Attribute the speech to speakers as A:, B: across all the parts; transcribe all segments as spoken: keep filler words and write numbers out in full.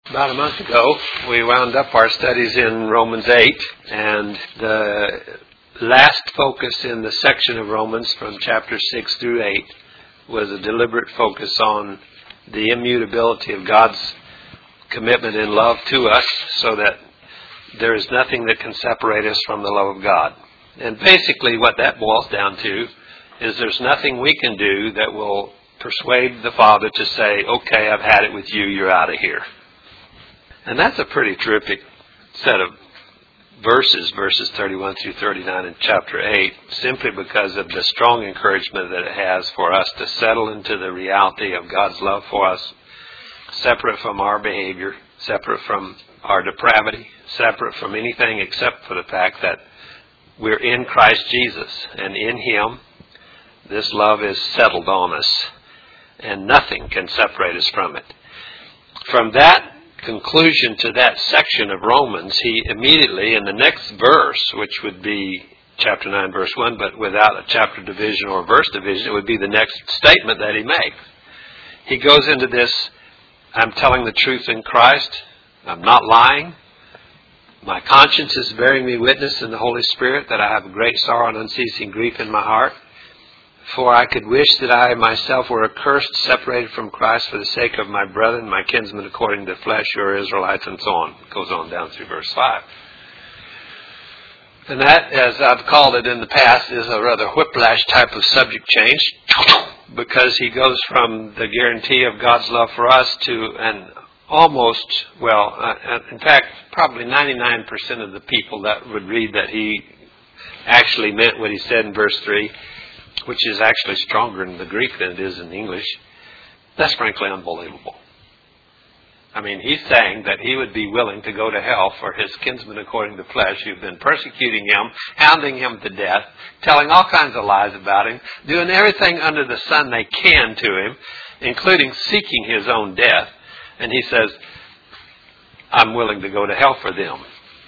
A: About a month ago, we wound up our studies in Romans eight, and the last focus in the section of Romans from chapter six through eight was a deliberate focus on the immutability of God's commitment and love to us, so that there is nothing that can separate us from the love of God. And basically what that boils down to is there's nothing we can do that will persuade the Father to say, okay, I've had it with you, you're out of here. And that's a pretty terrific set of verses, verses thirty-one through thirty-nine in chapter eight, simply because of the strong encouragement that it has for us to settle into the reality of God's love for us, separate from our behavior, separate from our depravity, separate from anything except for the fact that we're in Christ Jesus, and in Him this love is settled on us, and nothing can separate us from it. From that conclusion to that section of Romans, he immediately, in the next verse, which would be chapter nine, verse one, but without a chapter division or verse division, it would be the next statement that he makes. He goes into this, I'm telling the truth in Christ, I'm not lying, my conscience is bearing me witness in the Holy Spirit that I have a great sorrow and unceasing grief in my heart. For I could wish that I myself were accursed, separated from Christ for the sake of my brethren, my kinsmen according to the flesh, who are Israelites, and so on. It goes on down through verse five. And that, as I've called it in the past, is a rather whiplash type of subject change, because he goes from the guarantee of God's love for us to an almost, well, uh, in fact, probably ninety-nine percent of the people that would read that he actually meant what he said in verse three, which is actually stronger in the Greek than it is in English. That's frankly unbelievable. I mean, he's saying that he would be willing to go to hell for his kinsmen according to the flesh, who've been persecuting him, hounding him to death, telling all kinds of lies about him, doing everything under the sun they can to him, including seeking his own death. And he says, I'm willing to go to hell for them.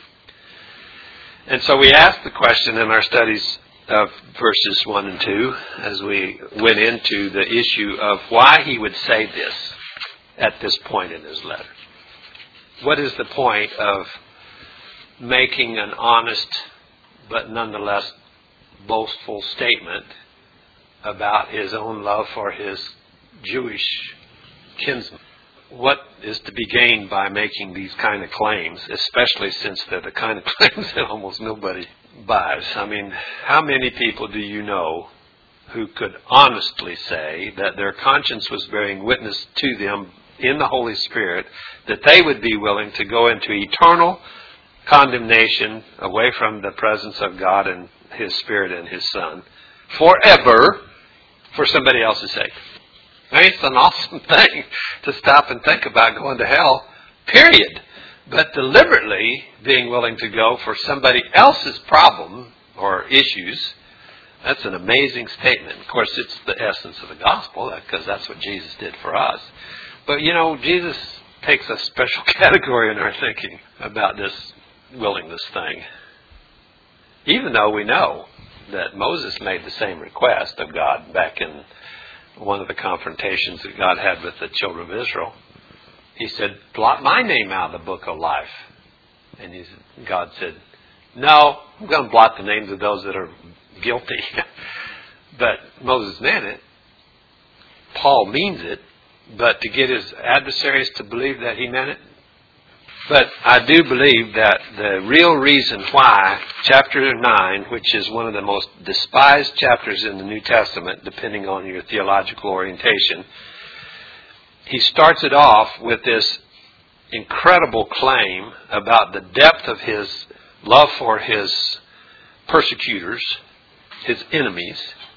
A: And so we asked the question in our studies of verses one and two, as we went into the issue of why he would say this at this point in his letter. What is the point of making an honest but nonetheless boastful statement about his own love for his Jewish kinsmen? What is to be gained by making these kind of claims, especially since they're the kind of claims that almost nobody buys? I mean, how many people do you know who could honestly say that their conscience was bearing witness to them in the Holy Spirit that they would be willing to go into eternal condemnation away from the presence of God and His Spirit and His Son forever for somebody else's sake? I mean, it's an awesome thing to stop and think about going to hell, period. But deliberately being willing to go for somebody else's problem or issues, that's an amazing statement. Of course, it's the essence of the gospel, because that's what Jesus did for us. But, you know, Jesus takes a special category in our thinking about this willingness thing. Even though we know that Moses made the same request of God back in one of the confrontations that God had with the children of Israel. He said, blot my name out of the book of life. And he, God said, no, I'm going to blot the names of those that are guilty. But Moses meant it. Paul means it. But to get his adversaries to believe that he meant it. But I do believe that the real reason why chapter nine, which is one of the most despised chapters in the New Testament, depending on your theological orientation, he starts it off with this incredible claim about the depth of his love for his persecutors, his enemies.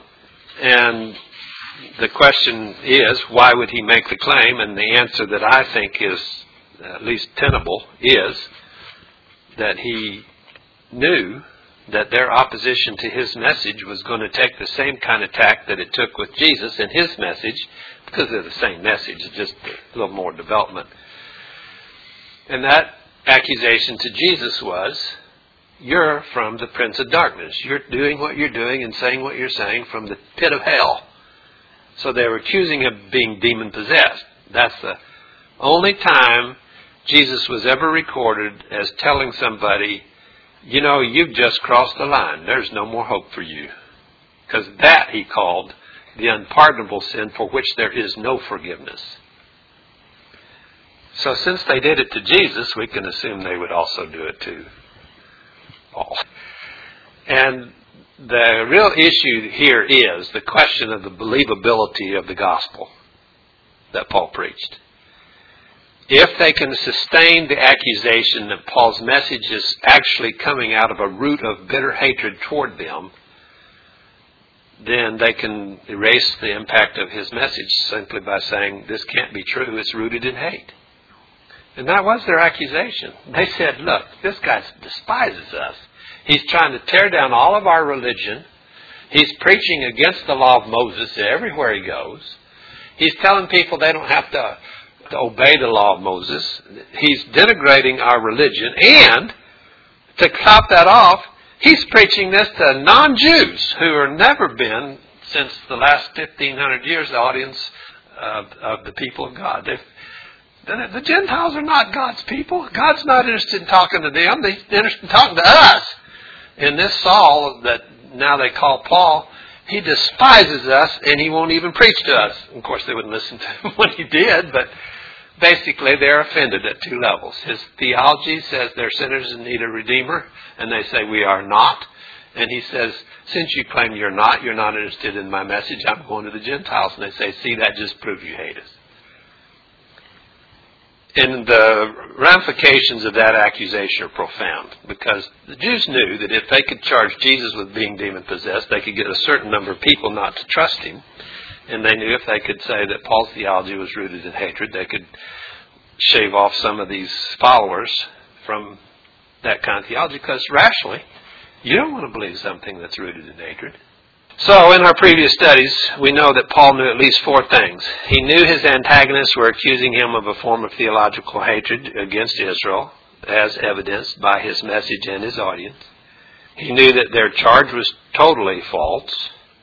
A: And the question is, why would he make the claim? And the answer that I think is at least tenable is that he knew that their opposition to his message was going to take the same kind of tack that it took with Jesus and his message, because they're the same message, it's just a little more development. And that accusation to Jesus was, you're from the Prince of Darkness. You're doing what you're doing and saying what you're saying from the pit of hell. So they were accusing him of being demon-possessed. That's the only time Jesus was ever recorded as telling somebody, you know, you've just crossed the line. There's no more hope for you. Because that he called the unpardonable sin for which there is no forgiveness. So since they did it to Jesus, we can assume they would also do it to Paul. And the real issue here is the question of the believability of the gospel that Paul preached. If they can sustain the accusation that Paul's message is actually coming out of a root of bitter hatred toward them, then they can erase the impact of his message simply by saying, this can't be true, it's rooted in hate. And that was their accusation. They said, look, this guy despises us. He's trying to tear down all of our religion. He's preaching against the law of Moses everywhere he goes. He's telling people they don't have to, to obey the law of Moses. He's denigrating our religion. And to top that off, he's preaching this to non-Jews who have never been, since the last fifteen hundred years, the audience of, of the people of God. They've, the Gentiles are not God's people. God's not interested in talking to them. He's interested in talking to us. And this Saul, that now they call Paul, he despises us and he won't even preach to us. Of course, they wouldn't listen to him when he did, but basically they're offended at two levels. His theology says they're sinners and need a redeemer, and they say we are not. And he says, since you claim you're not, you're not interested in my message, I'm going to the Gentiles. And they say, see, that just proves you hate us. And the ramifications of that accusation are profound, because the Jews knew that if they could charge Jesus with being demon-possessed, they could get a certain number of people not to trust him. And they knew if they could say that Paul's theology was rooted in hatred, they could shave off some of these followers from that kind of theology, because rationally, you don't want to believe something that's rooted in hatred. So, in our previous studies, we know that Paul knew at least four things. He knew his antagonists were accusing him of a form of theological hatred against Israel, as evidenced by his message and his audience. He knew that their charge was totally false.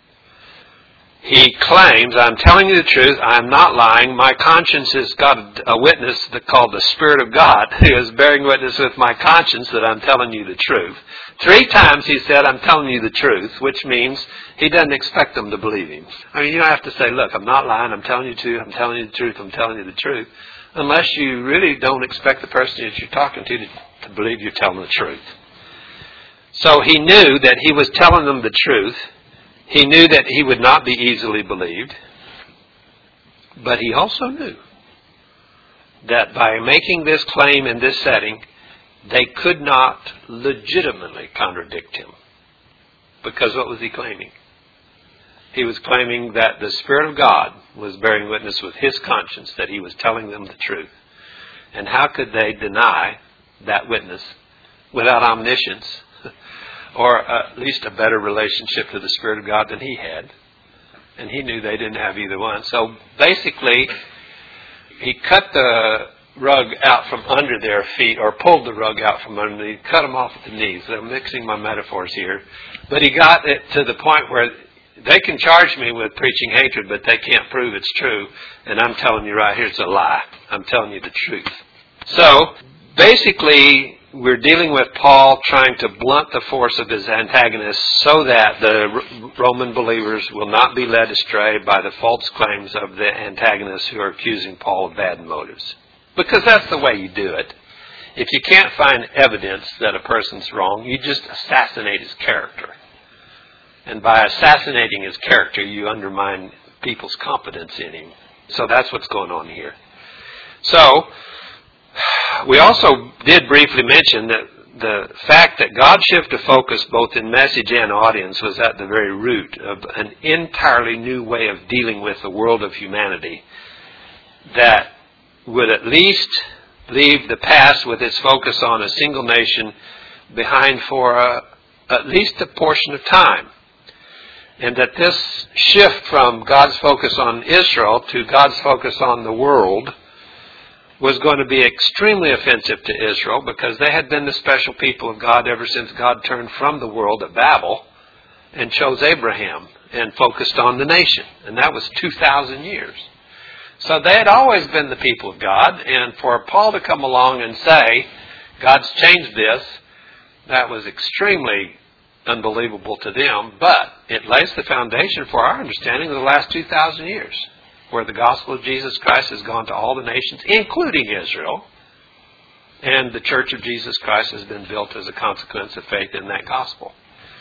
A: He claims, I'm telling you the truth, I'm not lying. My conscience has got a witness called the Spirit of God, who is bearing witness with my conscience that I'm telling you the truth. Three times he said, I'm telling you the truth, which means he doesn't expect them to believe him. I mean, you don't have to say, look, I'm not lying, I'm telling you the truth, I'm telling you the truth, I'm telling you the truth, unless you really don't expect the person that you're talking to to, to believe you're telling the truth. So he knew that he was telling them the truth. He knew that he would not be easily believed, but he also knew that by making this claim in this setting, they could not legitimately contradict him. Because what was he claiming? He was claiming that the Spirit of God was bearing witness with his conscience that he was telling them the truth. And how could they deny that witness without omniscience, or at least a better relationship to the Spirit of God than he had? And he knew they didn't have either one. So basically, he cut the rug out from under their feet, or pulled the rug out from under them, cut them off at the knees. I'm mixing my metaphors here. But he got it to the point where they can charge me with preaching hatred, but they can't prove it's true. And I'm telling you right here, it's a lie. I'm telling you the truth. So, basically, we're dealing with Paul trying to blunt the force of his antagonists so that the Roman believers will not be led astray by the false claims of the antagonists who are accusing Paul of bad motives. Because that's the way you do it. If you can't find evidence that a person's wrong, you just assassinate his character. And by assassinating his character, you undermine people's confidence in him. So that's what's going on here. So, we also did briefly mention that the fact that God shifted focus both in message and audience was at the very root of an entirely new way of dealing with the world of humanity that would at least leave the past with its focus on a single nation behind for a, at least a portion of time. And that this shift from God's focus on Israel to God's focus on the world was going to be extremely offensive to Israel, because they had been the special people of God ever since God turned from the world at Babel and chose Abraham and focused on the nation. And that was two thousand years. So they had always been the people of God, and for Paul to come along and say, God's changed this, that was extremely unbelievable to them, but it lays the foundation for our understanding of the last two thousand years, where the gospel of Jesus Christ has gone to all the nations, including Israel, and the church of Jesus Christ has been built as a consequence of faith in that gospel.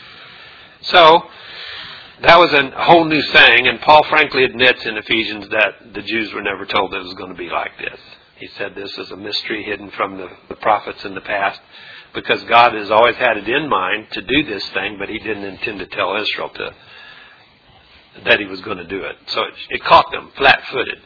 A: So, that was a whole new thing, and Paul frankly admits in Ephesians that the Jews were never told that it was going to be like this. He said this is a mystery hidden from the, the prophets in the past, because God has always had it in mind to do this thing, but He didn't intend to tell Israel to that He was going to do it. So it, it caught them flat-footed.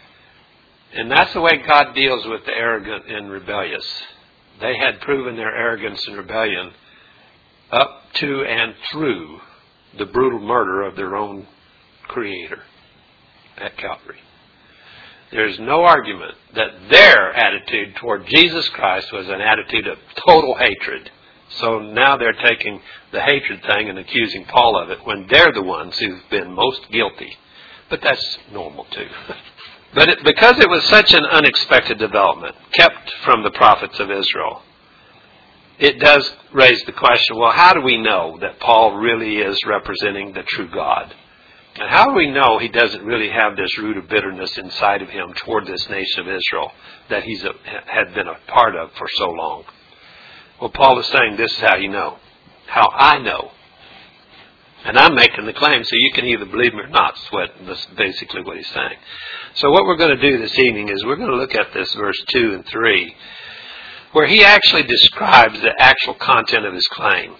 A: And that's the way God deals with the arrogant and rebellious. They had proven their arrogance and rebellion up to and through the brutal murder of their own Creator at Calvary. There's no argument that their attitude toward Jesus Christ was an attitude of total hatred. So now they're taking the hatred thing and accusing Paul of it when they're the ones who've been most guilty. But that's normal too. But it, because it was such an unexpected development, kept from the prophets of Israel, it does raise the question, well, how do we know that Paul really is representing the true God? And how do we know he doesn't really have this root of bitterness inside of him toward this nation of Israel that he's a, had been a part of for so long? Well, Paul is saying this is how you know. How I know. And I'm making the claim, so you can either believe me or not. That's, what, that's basically what he's saying. So what we're going to do this evening is we're going to look at this verse two and three, where he actually describes the actual content of his claim.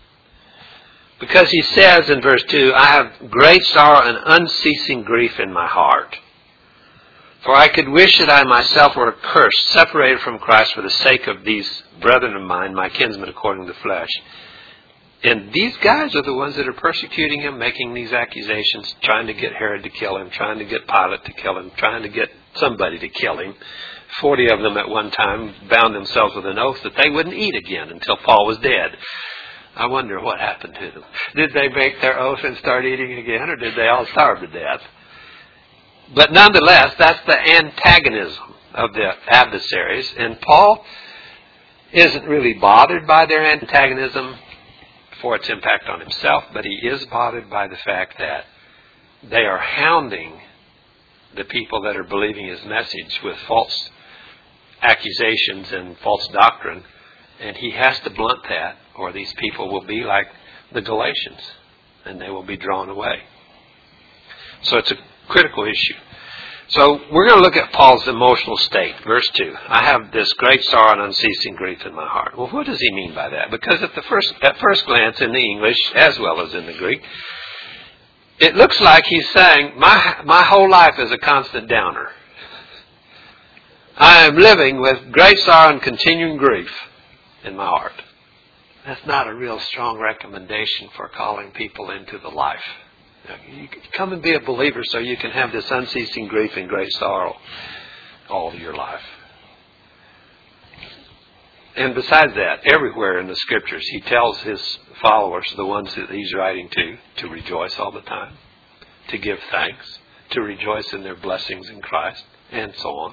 A: Because he says in verse two, I have great sorrow and unceasing grief in my heart. For I could wish that I myself were accursed, separated from Christ for the sake of these brethren of mine, my kinsmen according to the flesh. And these guys are the ones that are persecuting him, making these accusations, trying to get Herod to kill him, trying to get Pilate to kill him, trying to get somebody to kill him. Forty of them at one time bound themselves with an oath that they wouldn't eat again until Paul was dead. I wonder what happened to them. Did they break their oath and start eating again, or did they all starve to death? But nonetheless, that's the antagonism of the adversaries, and Paul isn't really bothered by their antagonism for its impact on himself, but he is bothered by the fact that they are hounding the people that are believing his message with false accusations and false doctrine, and he has to blunt that, or these people will be like the Galatians, and they will be drawn away. So it's a critical issue. So we're going to look at Paul's emotional state. Verse two. I have this great sorrow and unceasing grief in my heart. Well, what does he mean by that? Because at the first, at first glance in the English, as well as in the Greek, it looks like he's saying, my, my whole life is a constant downer. I am living with great sorrow and continuing grief in my heart. That's not a real strong recommendation for calling people into the life. You come and be a believer so you can have this unceasing grief and great sorrow all your life. And besides that, everywhere in the Scriptures, he tells his followers, the ones that he's writing to, to rejoice all the time, to give thanks, to rejoice in their blessings in Christ, and so on.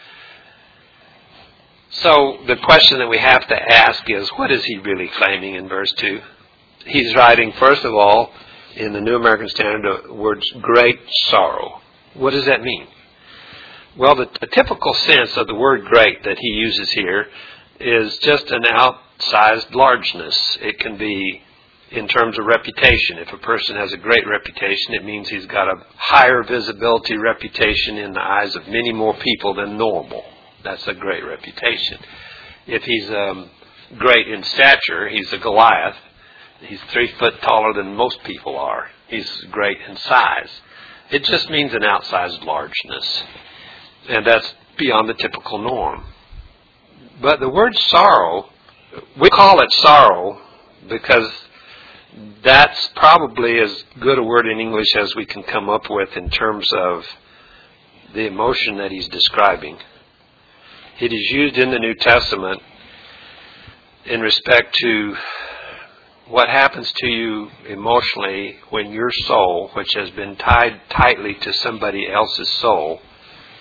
A: So the question that we have to ask is, what is he really claiming in verse two? He's writing, first of all, in the New American Standard, the words great sorrow. What does that mean? Well, the, the typical sense of the word great that he uses here is just an outsized largeness. It can be in terms of reputation. If a person has a great reputation, it means he's got a higher visibility reputation in the eyes of many more people than normal. That's a great reputation. If he's um, great in stature, he's a Goliath. He's three foot taller than most people are. He's great in size. It just means an outsized largeness. And that's beyond the typical norm. But the word sorrow, we call it sorrow because that's probably as good a word in English as we can come up with in terms of the emotion that he's describing. It is used in the New Testament in respect to what happens to you emotionally when your soul, which has been tied tightly to somebody else's soul,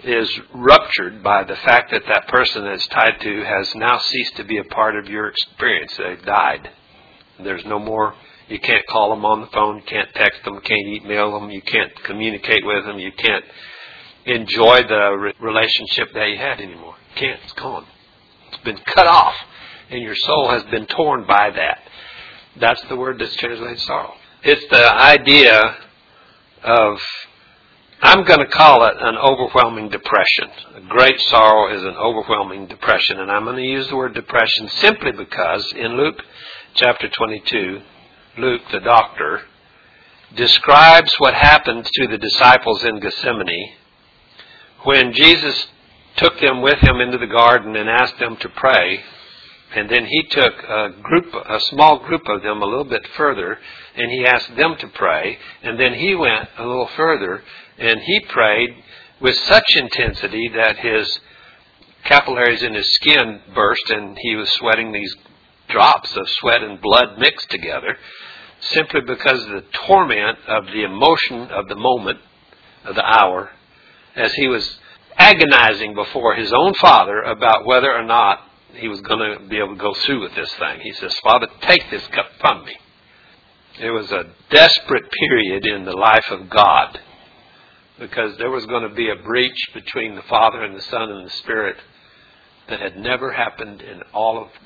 A: is ruptured by the fact that that person that's tied to has now ceased to be a part of your experience. They've died. There's no more. You can't call them on the phone. You can't text them. Can't email them. You can't communicate with them. You can't enjoy the re- relationship that you had anymore. You can't. It's gone. It's been cut off. And your soul has been torn by that. That's the word that's translated sorrow. It's the idea of, I'm going to call it an overwhelming depression. A great sorrow is an overwhelming depression. And I'm going to use the word depression simply because in Luke chapter twenty-two, Luke, the doctor, describes what happened to the disciples in Gethsemane when Jesus took them with him into the garden and asked them to pray. And then he took a group, a small group of them a little bit further, and he asked them to pray. And then he went a little further, and he prayed with such intensity that his capillaries in his skin burst, and he was sweating these drops of sweat and blood mixed together, simply because of the torment of the emotion of the moment, of the hour, as he was agonizing before his own Father about whether or not he was going to be able to go through with this thing. He says, Father, take this cup from me. It was a desperate period in the life of God because there was going to be a breach between the Father and the Son and the Spirit that had never happened in all of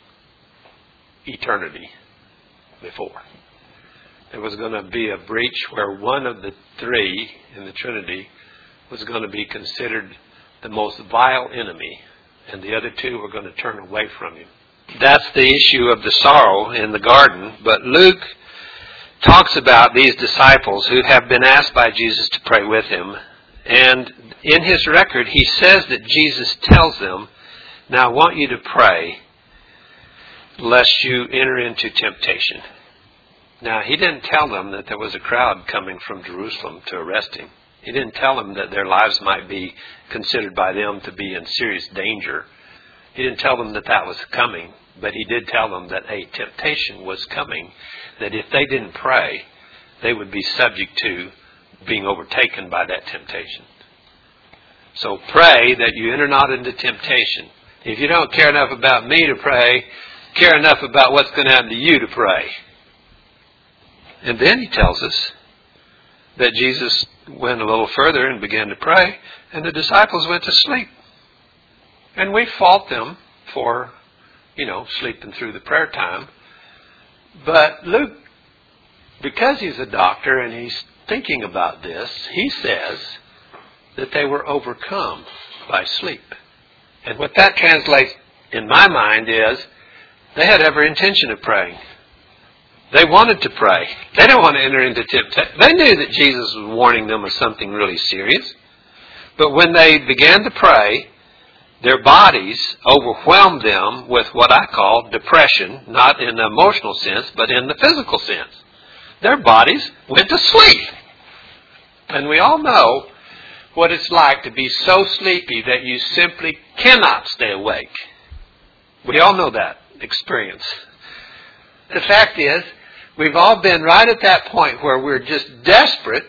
A: eternity before. There was going to be a breach where one of the three in the Trinity was going to be considered the most vile enemy, and the other two were going to turn away from him. That's the issue of the sorrow in the garden. But Luke talks about these disciples who have been asked by Jesus to pray with him. And in his record, he says that Jesus tells them, now I want you to pray lest you enter into temptation. Now, he didn't tell them that there was a crowd coming from Jerusalem to arrest him. He didn't tell them that their lives might be considered by them to be in serious danger. He didn't tell them that that was coming, but he did tell them that a temptation was coming, that if they didn't pray, they would be subject to being overtaken by that temptation. So pray that you enter not into temptation. If you don't care enough about me to pray, care enough about what's going to happen to you to pray. And then he tells us that Jesus went a little further and began to pray, and the disciples went to sleep. And we fault them for, you know, sleeping through the prayer time. But Luke, because he's a doctor and he's thinking about this, he says that they were overcome by sleep. And what that translates in my mind is they had every intention of praying. They wanted to pray. They didn't want to enter into temptation. They knew that Jesus was warning them of something really serious. But when they began to pray, their bodies overwhelmed them with what I call depression, not in the emotional sense, but in the physical sense. Their bodies went to sleep. And we all know what it's like to be so sleepy that you simply cannot stay awake. We all know that experience. The fact is, we've all been right at that point where we're just desperate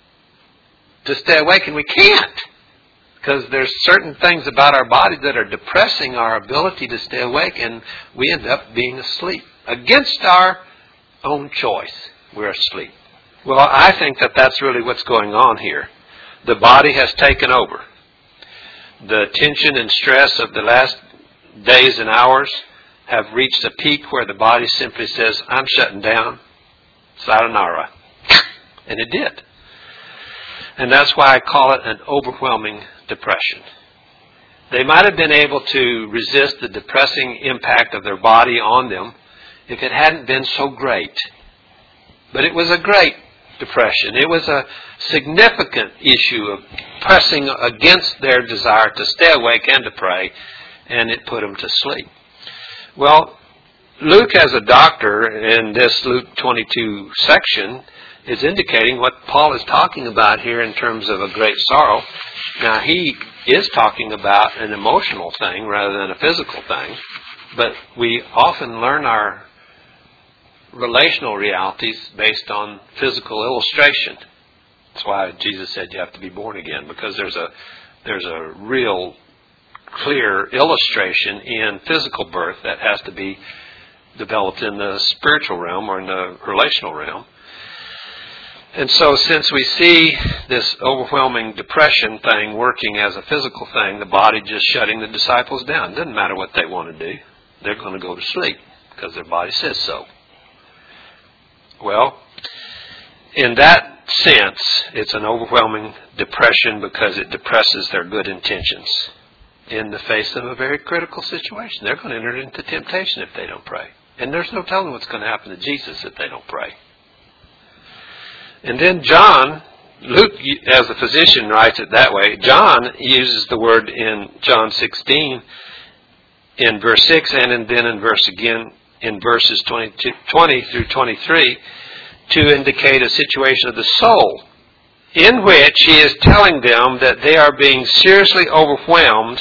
A: to stay awake, and we can't. Because there's certain things about our body that are depressing our ability to stay awake, and we end up being asleep. Against our own choice, we're asleep. Well, I think that that's really what's going on here. The body has taken over. The tension and stress of the last days and hours have reached a peak where the body simply says, I'm shutting down. Sayonara. And it did. And that's why I call it an overwhelming depression. They might have been able to resist the depressing impact of their body on them if it hadn't been so great. But it was a great depression. It was a significant issue of pressing against their desire to stay awake and to pray, and it put them to sleep. Well, Luke as a doctor in this Luke twenty-two section is indicating what Paul is talking about here in terms of a great sorrow. Now, he is talking about an emotional thing rather than a physical thing, but we often learn our relational realities based on physical illustration. That's why Jesus said you have to be born again, because there's a there's a real clear illustration in physical birth that has to be developed in the spiritual realm or in the relational realm. And so since we see this overwhelming depression thing working as a physical thing, the body just shutting the disciples down. It doesn't matter what they want to do. They're going to go to sleep because their body says so. Well, in that sense, it's an overwhelming depression because it depresses their good intentions in the face of a very critical situation. They're going to enter into temptation if they don't pray. And there's no telling what's going to happen to Jesus if they don't pray. And then John, Luke as a physician writes it that way. John uses the word in John sixteen in verse six and then in verse again in verses twenty through twenty-three to indicate a situation of the soul in which he is telling them that they are being seriously overwhelmed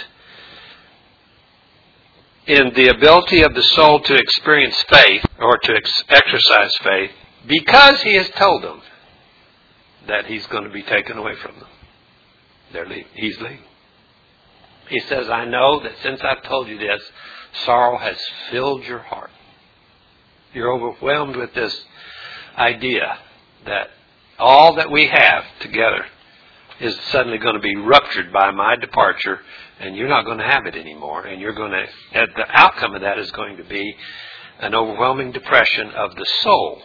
A: in the ability of the soul to experience faith or to ex- exercise faith because he has told them that he's going to be taken away from them. They're leaving. He's leaving. He says, I know that since I've told you this, sorrow has filled your heart. You're overwhelmed with this idea that all that we have together is suddenly going to be ruptured by my departure, and you're not going to have it anymore. And you're going to, the outcome of that is going to be an overwhelming depression of the soul.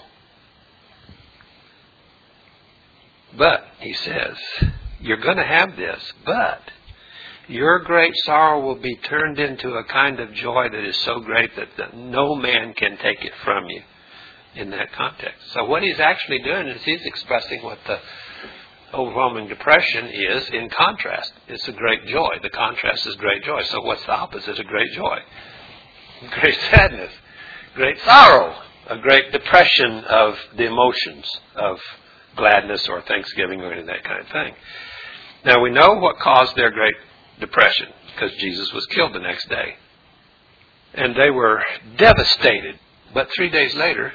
A: But, he says, you're going to have this, but your great sorrow will be turned into a kind of joy that is so great that no man can take it from you in that context. So what he's actually doing is he's expressing what the overwhelming depression is in contrast. It's a great joy. The contrast is great joy. So what's the opposite of great joy? Great sadness, great sorrow, a great depression of the emotions of gladness or thanksgiving or any of that kind of thing. Now we know what caused their great depression because Jesus was killed the next day. And they were devastated. But three days later,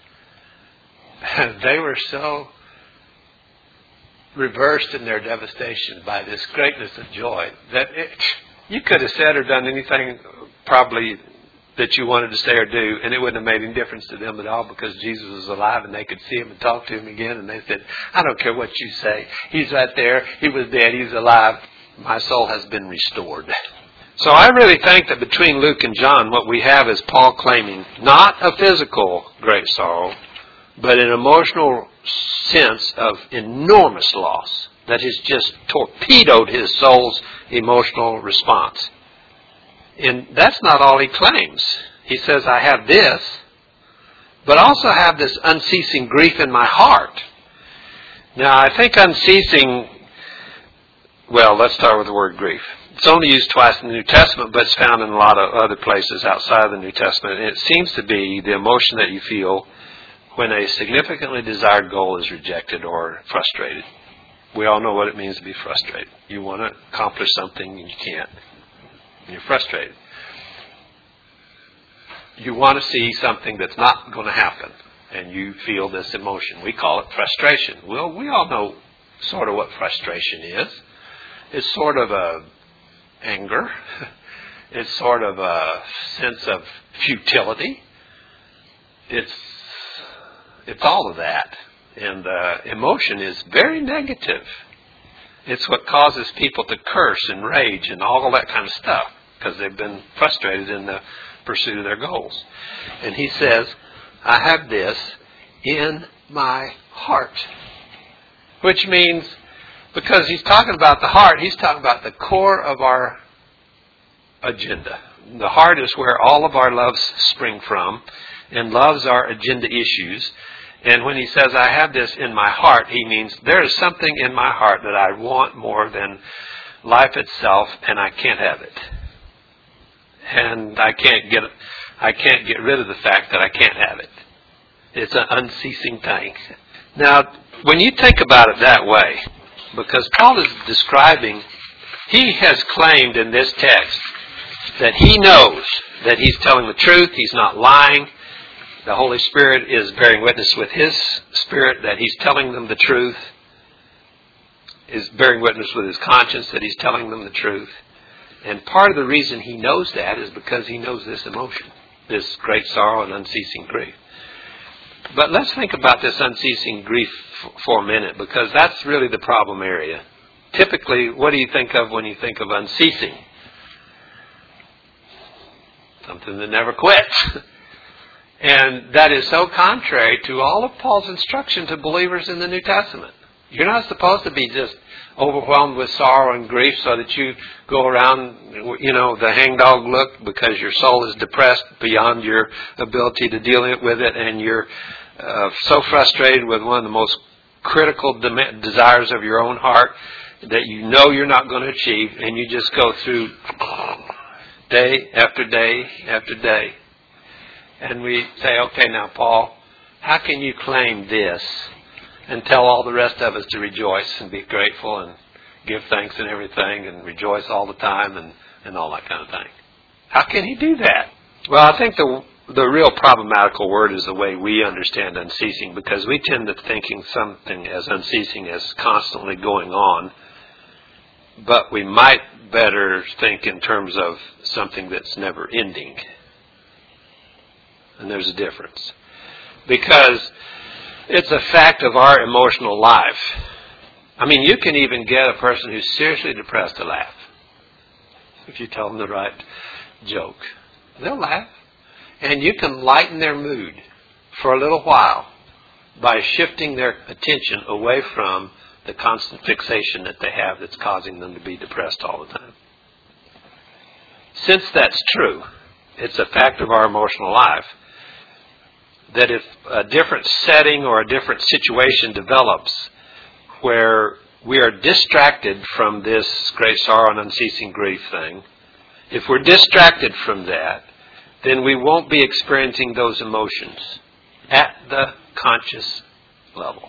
A: they were so reversed in their devastation by this greatness of joy that it, you could have said or done anything probably that you wanted to say or do, and it wouldn't have made any difference to them at all because Jesus was alive and they could see him and talk to him again, and they said, I don't care what you say. He's right there. He was dead. He's alive. My soul has been restored. So I really think that between Luke and John, what we have is Paul claiming not a physical great sorrow, but an emotional sense of enormous loss that has just torpedoed his soul's emotional response. And that's not all he claims. He says, I have this, but also have this unceasing grief in my heart. Now, I think unceasing, well, let's start with the word grief. It's only used twice in the New Testament, but it's found in a lot of other places outside of the New Testament. And it seems to be the emotion that you feel when a significantly desired goal is rejected or frustrated. We all know what it means to be frustrated. You want to accomplish something and you can't. You're frustrated. You want to see something that's not going to happen, and you feel this emotion. We call it frustration. Well, we all know sort of what frustration is. It's sort of a anger. It's sort of a sense of futility. It's it's all of that. And uh, emotion is very negative. It's what causes people to curse and rage and all that kind of stuff because they've been frustrated in the pursuit of their goals. And he says, I have this in my heart. Which means, because he's talking about the heart, he's talking about the core of our agenda. The heart is where all of our loves spring from, and loves are agenda issues. And when he says, I have this in my heart, he means there is something in my heart that I want more than life itself, and I can't have it. And I can't get I can't get rid of the fact that I can't have it. It's an unceasing thing. Now, when you think about it that way, because Paul is describing, he has claimed in this text that he knows that he's telling the truth, he's not lying. The Holy Spirit is bearing witness with his spirit that he's telling them the truth. is bearing witness with his conscience that he's telling them the truth. And part of the reason he knows that is because he knows this emotion, this great sorrow and unceasing grief. But let's think about this unceasing grief f- for a minute, because that's really the problem area. Typically, what do you think of when you think of unceasing? Something that never quits. And that is so contrary to all of Paul's instruction to believers in the New Testament. You're not supposed to be just overwhelmed with sorrow and grief so that you go around, you know, the hangdog look because your soul is depressed beyond your ability to deal with it, and you're uh, so frustrated with one of the most critical dem- desires of your own heart that you know you're not going to achieve, and you just go through day after day after day. And we say, okay, now, Paul, how can you claim this and tell all the rest of us to rejoice and be grateful and give thanks and everything and rejoice all the time and, and all that kind of thing? How can he do that? Well, I think the the real problematical word is the way we understand unceasing, because we tend to thinking something as unceasing as constantly going on, but we might better think in terms of something that's never ending. And there's a difference. Because it's a fact of our emotional life. I mean, you can even get a person who's seriously depressed to laugh. If you tell them the right joke, they'll laugh. And you can lighten their mood for a little while by shifting their attention away from the constant fixation that they have that's causing them to be depressed all the time. Since that's true, it's a fact of our emotional life, that if a different setting or a different situation develops where we are distracted from this great sorrow and unceasing grief thing, if we're distracted from that, then we won't be experiencing those emotions at the conscious level.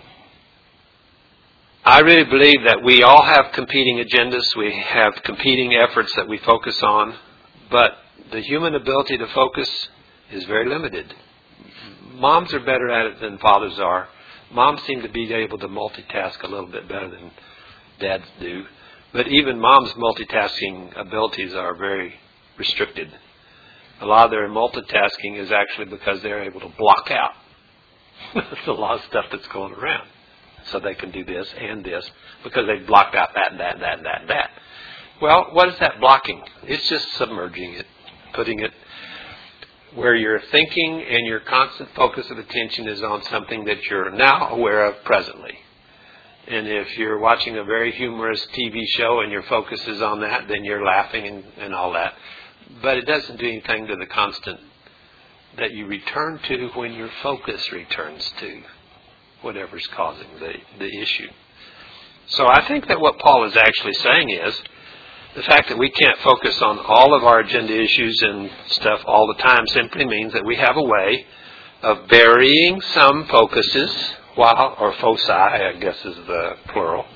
A: I really believe that we all have competing agendas. We have competing efforts that we focus on, but the human ability to focus is very limited. Moms are better at it than fathers are. Moms seem to be able to multitask a little bit better than dads do. But even moms' multitasking abilities are very restricted. A lot of their multitasking is actually because they're able to block out. There's a lot of stuff that's going around. So they can do this and this because they've blocked out that and that and that and that and that. Well, what is that blocking? It's just submerging it, putting it where your thinking and your constant focus of attention is on something that you're now aware of presently. And if you're watching a very humorous T V show and your focus is on that, then you're laughing and, and all that. But it doesn't do anything to the constant that you return to when your focus returns to whatever's causing the, the issue. So I think that what Paul is actually saying is the fact that we can't focus on all of our agenda issues and stuff all the time simply means that we have a way of burying some focuses, while, or foci, I guess is the plural.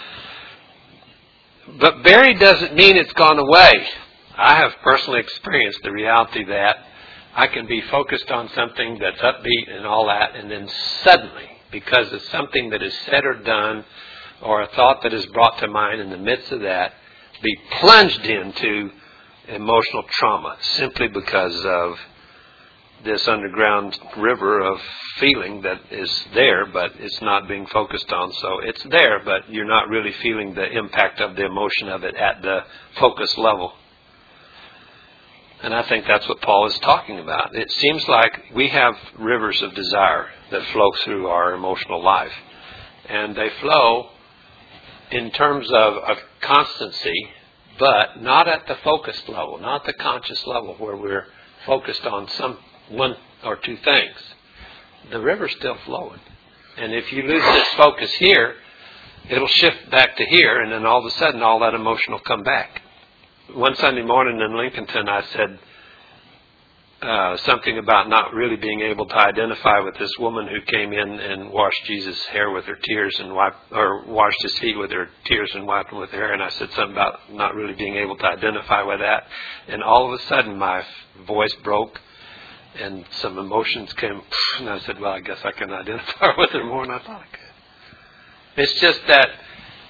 A: But buried doesn't mean it's gone away. I have personally experienced the reality that I can be focused on something that's upbeat and all that, and then suddenly, because of something that is said or done, or a thought that is brought to mind in the midst of that, be plunged into emotional trauma simply because of this underground river of feeling that is there, but it's not being focused on. So it's there, but you're not really feeling the impact of the emotion of it at the focus level. And I think that's what Paul is talking about. It seems like we have rivers of desire that flow through our emotional life. And they flow in terms of, of constancy, but not at the focused level, not the conscious level where we're focused on some one or two things. The river's still flowing. And if you lose this focus here, it'll shift back to here, and then all of a sudden all that emotion will come back. One Sunday morning in Lincolnton, I said uh, something about not really being able to identify with this woman who came in and washed Jesus' hair with her tears and wiped, or washed his feet with her tears and wiped them with her hair. And I said something about not really being able to identify with that. And all of a sudden, my voice broke, and some emotions came. And I said, "Well, I guess I can identify with her more than I thought I could." It's just that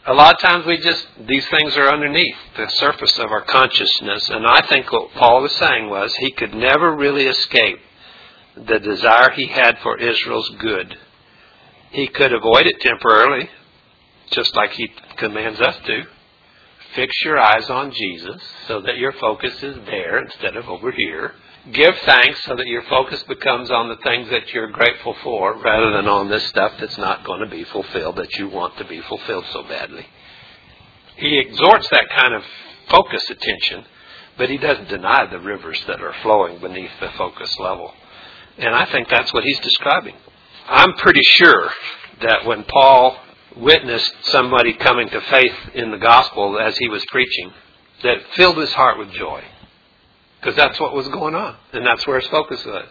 A: a lot of times we just, these things are underneath the surface of our consciousness. And I think what Paul was saying was he could never really escape the desire he had for Israel's good. He could avoid it temporarily, just like he commands us to. Fix your eyes on Jesus so that your focus is there instead of over here. Give thanks so that your focus becomes on the things that you're grateful for rather than on this stuff that's not going to be fulfilled, that you want to be fulfilled so badly. He exhorts that kind of focus attention, but he doesn't deny the rivers that are flowing beneath the focus level. And I think that's what he's describing. I'm pretty sure that when Paul witnessed somebody coming to faith in the gospel as he was preaching, that it filled his heart with joy. Because that's what was going on. And that's where his focus was.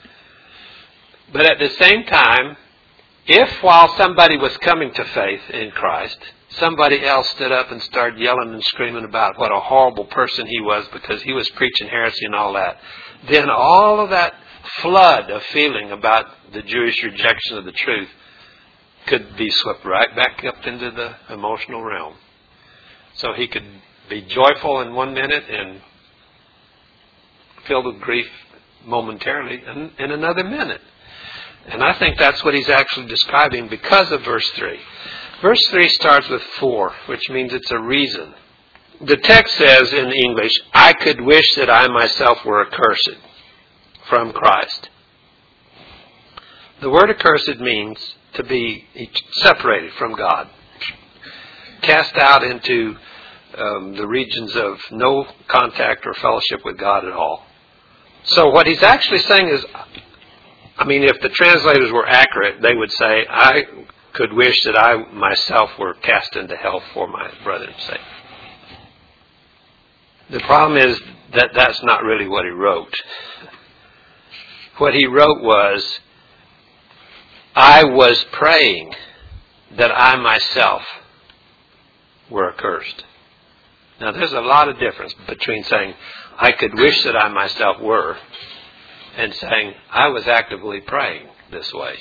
A: But at the same time, if while somebody was coming to faith in Christ, somebody else stood up and started yelling and screaming about what a horrible person he was because he was preaching heresy and all that, then all of that flood of feeling about the Jewish rejection of the truth could be swept right back up into the emotional realm. So he could be joyful in one minute and filled with grief momentarily in, in another minute. And I think that's what he's actually describing because of verse three. Verse three starts with for, which means it's a reason. The text says in English, I could wish that I myself were accursed from Christ. The word accursed means to be separated from God, cast out into um, the regions of no contact or fellowship with God at all. So what he's actually saying is, I mean, if the translators were accurate, they would say, I could wish that I myself were cast into hell for my brethren's sake. The problem is that that's not really what he wrote. What he wrote was, I was praying that I myself were accursed. Now, there's a lot of difference between saying, I could wish that I myself were, and saying, I was actively praying this way.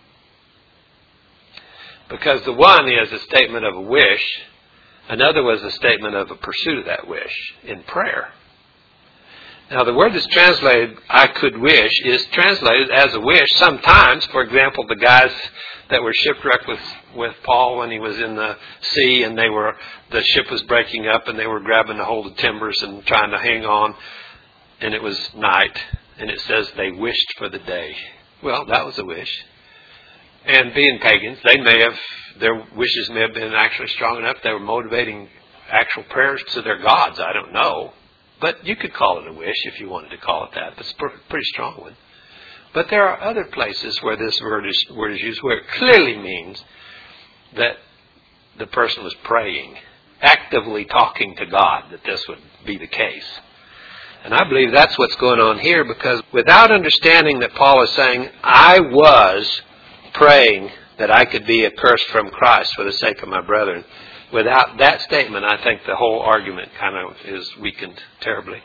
A: Because the one is a statement of a wish, another was a statement of a pursuit of that wish in prayer. Now, the word that's translated, I could wish, is translated as a wish sometimes. For example, the guys that were shipwrecked with, with Paul when he was in the sea and they were the ship was breaking up and they were grabbing a hold of timbers and trying to hang on, and it was night, and it says they wished for the day. Well, that was a wish. And being pagans, they may have, their wishes may have been actually strong enough. They were motivating actual prayers to their gods. I don't know. But you could call it a wish if you wanted to call it that. It's a pretty strong one. But there are other places where this word is, word is used where it clearly means that the person was praying, actively talking to God, that this would be the case. And I believe that's what's going on here, because without understanding that Paul is saying, I was praying that I could be accursed from Christ for the sake of my brethren, without that statement, I think the whole argument kind of is weakened terribly.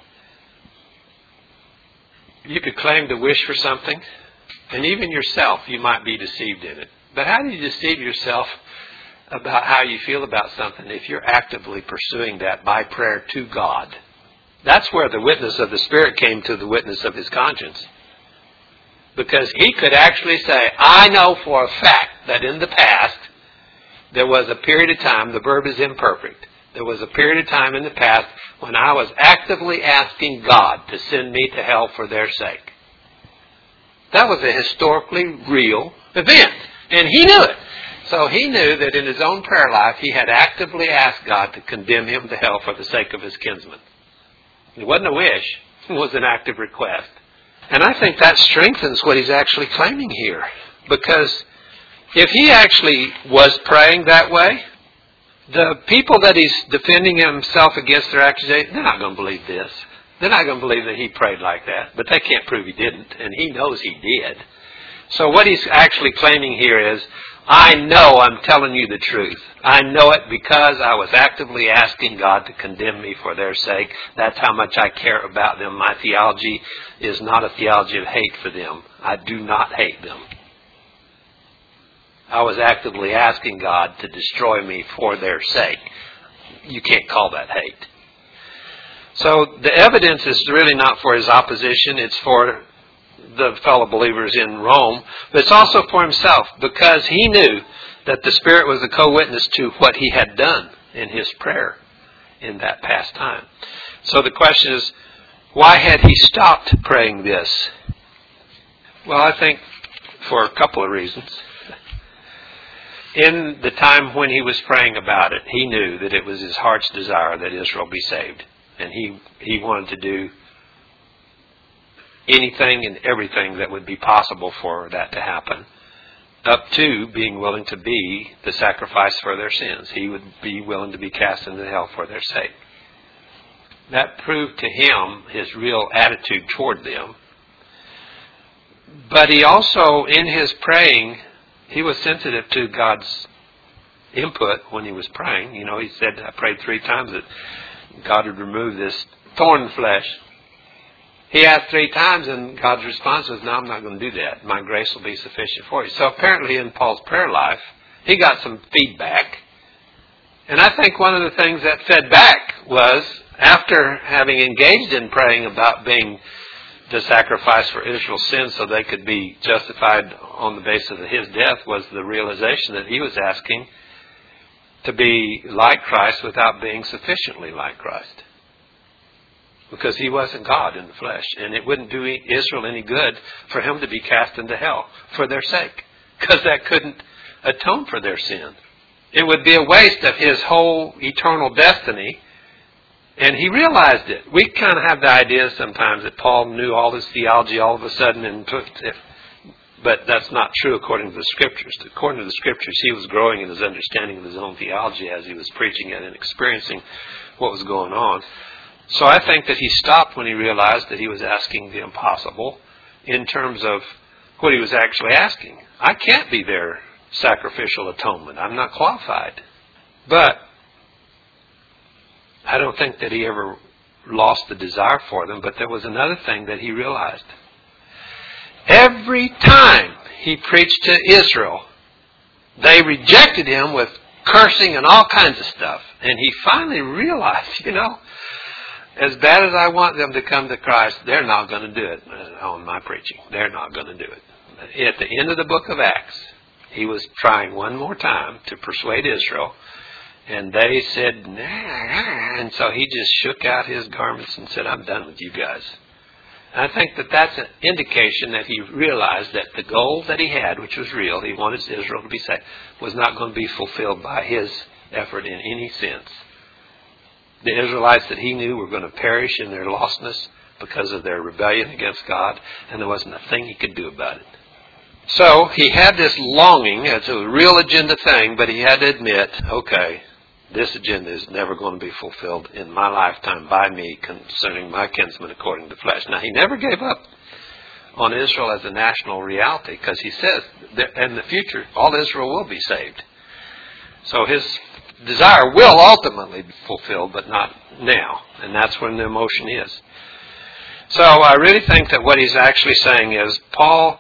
A: You could claim to wish for something, and even yourself, you might be deceived in it. But how do you deceive yourself about how you feel about something if you're actively pursuing that by prayer to God? That's where the witness of the Spirit came to the witness of his conscience. Because he could actually say, I know for a fact that in the past, there was a period of time, the verb is imperfect, there was a period of time in the past when I was actively asking God to send me to hell for their sake. That was a historically real event. And he knew it. So he knew that in his own prayer life, he had actively asked God to condemn him to hell for the sake of his kinsmen. It wasn't a wish. It was an active request. And I think that strengthens what he's actually claiming here. Because if he actually was praying that way, the people that he's defending himself against their accusation, they're not going to believe this. They're not going to believe that he prayed like that. But they can't prove he didn't, and he knows he did. So what he's actually claiming here is, I know I'm telling you the truth. I know it because I was actively asking God to condemn me for their sake. That's how much I care about them. My theology is not a theology of hate for them. I do not hate them. I was actively asking God to destroy me for their sake. You can't call that hate. So the evidence is really not for his opposition. It's for the fellow believers in Rome. But it's also for himself, because he knew that the Spirit was a co-witness to what he had done in his prayer in that past time. So the question is, why had he stopped praying this? Well, I think for a couple of reasons. In the time when he was praying about it, he knew that it was his heart's desire that Israel be saved. And he, he wanted to do anything and everything that would be possible for that to happen, up to being willing to be the sacrifice for their sins. He would be willing to be cast into hell for their sake. That proved to him his real attitude toward them. But he also, in his praying, he was sensitive to God's input when he was praying. You know, he said, I prayed three times that God would remove this thorn flesh. He asked three times, and God's response was, no, I'm not going to do that. My grace will be sufficient for you. So apparently in Paul's prayer life, he got some feedback. And I think one of the things that fed back was, after having engaged in praying about being the sacrifice for Israel's sins so they could be justified on the basis of his death, was the realization that he was asking to be like Christ without being sufficiently like Christ. Because he wasn't God in the flesh. And it wouldn't do Israel any good for him to be cast into hell for their sake. Because that couldn't atone for their sin. It would be a waste of his whole eternal destiny. And he realized it. We kind of have the idea sometimes that Paul knew all his theology all of a sudden, and took it. But that's not true according to the Scriptures. According to the Scriptures, he was growing in his understanding of his own theology as he was preaching it and experiencing what was going on. So I think that he stopped when he realized that he was asking the impossible in terms of what he was actually asking. I can't be their sacrificial atonement. I'm not qualified. But I don't think that he ever lost the desire for them. But there was another thing that he realized. Every time he preached to Israel, they rejected him with cursing and all kinds of stuff. And he finally realized, you know, as bad as I want them to come to Christ, they're not going to do it on my preaching. They're not going to do it. At the end of the book of Acts, he was trying one more time to persuade Israel. And they said, nah. And so he just shook out his garments and said, I'm done with you guys. And I think that that's an indication that he realized that the goal that he had, which was real, he wanted Israel to be saved, was not going to be fulfilled by his effort in any sense. The Israelites that he knew were going to perish in their lostness because of their rebellion against God, and there wasn't a thing he could do about it. So he had this longing. It's a real agenda thing, but he had to admit, okay, this agenda is never going to be fulfilled in my lifetime by me concerning my kinsmen according to the flesh. Now, he never gave up on Israel as a national reality, because he says that in the future, all Israel will be saved. So his desire will ultimately be fulfilled, but not now. And that's when the emotion is. So I really think that what he's actually saying is, Paul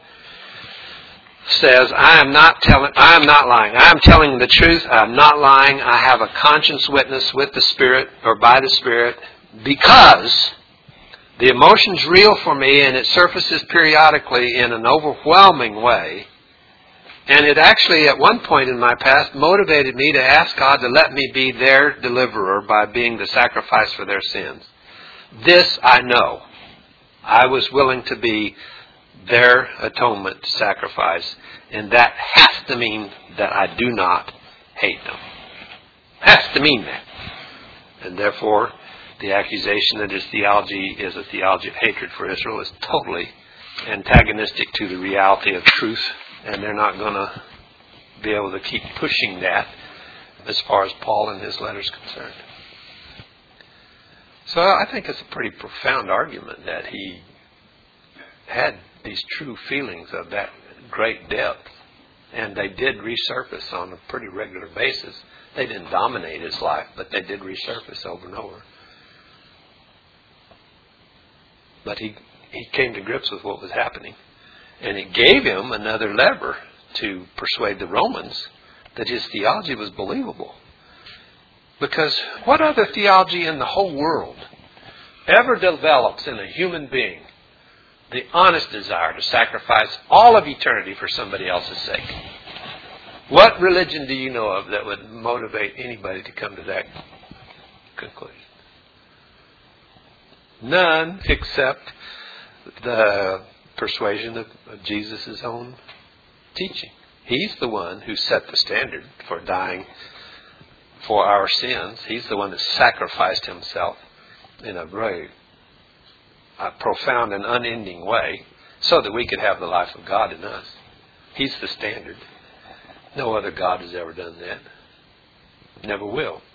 A: says, I am not telling, I am not lying. I am telling the truth. I am not lying. I have a conscience witness with the Spirit, or by the Spirit, because the emotion's real for me, and it surfaces periodically in an overwhelming way. And it actually, at one point in my past, motivated me to ask God to let me be their deliverer by being the sacrifice for their sins. This I know. I was willing to be their atonement sacrifice. And that has to mean that I do not hate them. Has to mean that. And therefore, the accusation that his theology is a theology of hatred for Israel is totally antagonistic to the reality of truth. And they're not going to be able to keep pushing that as far as Paul and his letters concerned. So I think it's a pretty profound argument that he had these true feelings of that great depth. And they did resurface on a pretty regular basis. They didn't dominate his life, but they did resurface over and over. But he, he came to grips with what was happening. And it gave him another lever to persuade the Romans that his theology was believable. Because what other theology in the whole world ever develops in a human being the honest desire to sacrifice all of eternity for somebody else's sake? What religion do you know of that would motivate anybody to come to that conclusion? None, except the persuasion of, of Jesus' own teaching. He's the one who set the standard for dying for our sins. He's the one that sacrificed himself in a very uh, profound and unending way so that we could have the life of God in us. He's the standard. No other God has ever done that. Never will.